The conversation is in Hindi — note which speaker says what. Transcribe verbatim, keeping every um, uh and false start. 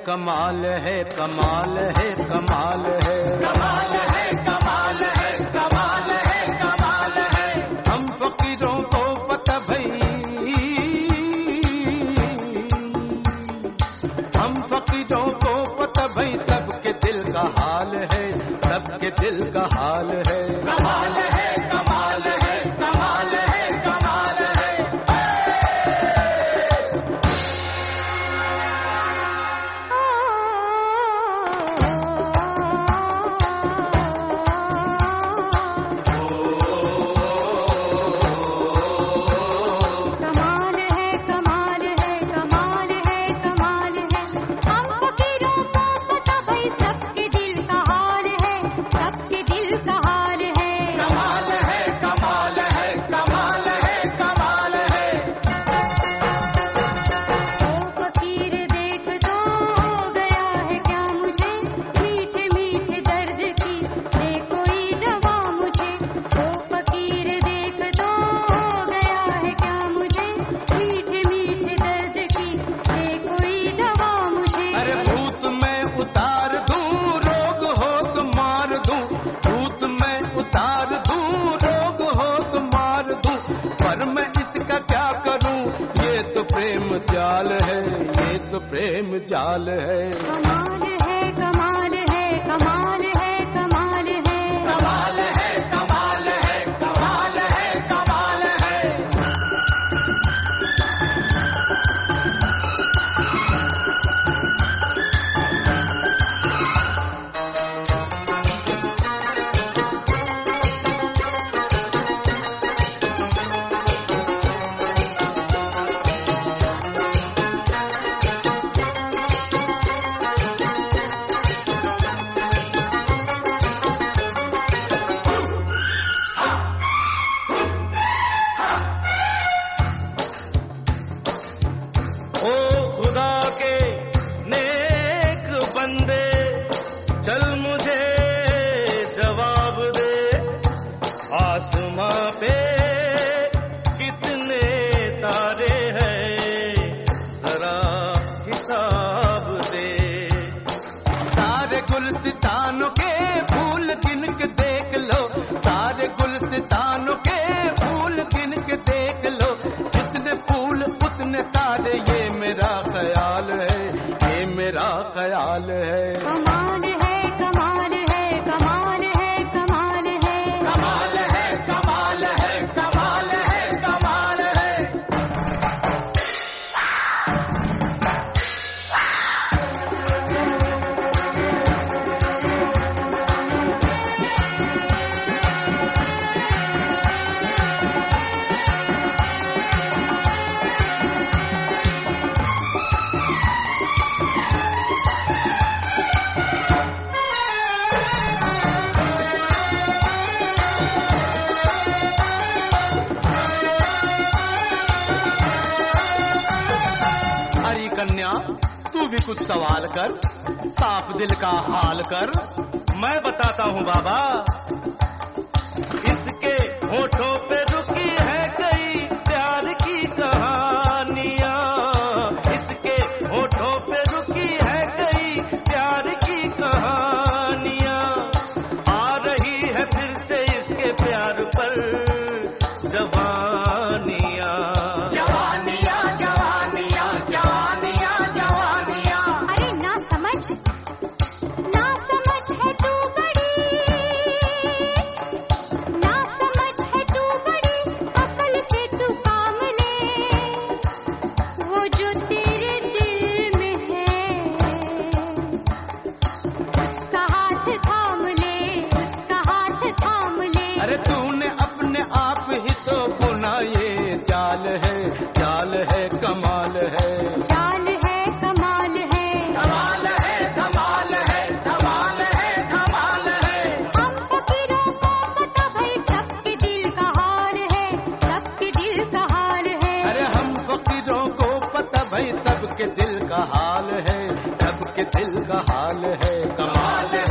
Speaker 1: कमाल है, कमाल है, कमाल है,
Speaker 2: कमाल है, कमाल है, कमाल है, कमाल है।
Speaker 1: हम फकीरों को पता भई, हम फकीरों को पता भई सबके दिल का हाल है, सबके दिल का हाल है।
Speaker 2: कमाल है, कमाल है, कमाल है, कमाल है।
Speaker 1: प्रेम जाल है, ये तो प्रेम जाल है।
Speaker 3: कमाल है, कमाल है, कमाल है, कमाल है,
Speaker 2: कमाल है, कमाल है, कमाल है, कमाल है।
Speaker 1: चल मुझे जवाब दे, आसमां पे कितने तारे हैं जरा हिसाब दे। सारे गुलसितानों के फूल गिन के देख लो, सारे गुलसितानों के फूल गिन के देख लो, जितने फूल उतने तारे, ये मेरा ख्याल है, ये मेरा ख्याल है।
Speaker 3: कमाल है, कमाल है, कमाल है, कमाल है,
Speaker 2: कमाल है, कमाल है, कमाल है, कमाल है।
Speaker 1: कन्या तू भी कुछ सवाल कर, साफ दिल का हाल कर। मैं बताता हूँ बाबा, इसके होठों पे रुकी है कई प्यार की कहानियाँ, इसके होठों पे रुकी है कई प्यार की कहानियाँ। आ रही है फिर से इसके प्यार पर जवानियाँ, जाल है, जाल है, कमाल है,
Speaker 3: जाल है, कमाल है,
Speaker 2: कमाल है, कमाल है, कमाल है, कमाल है।
Speaker 3: हम फकीरों को पता भाई सबके दिल का हाल है, सबके दिल का हाल है।
Speaker 1: अरे हम फकीरों को पता भाई सबके दिल का हाल है, सबके दिल का हाल है। कमाल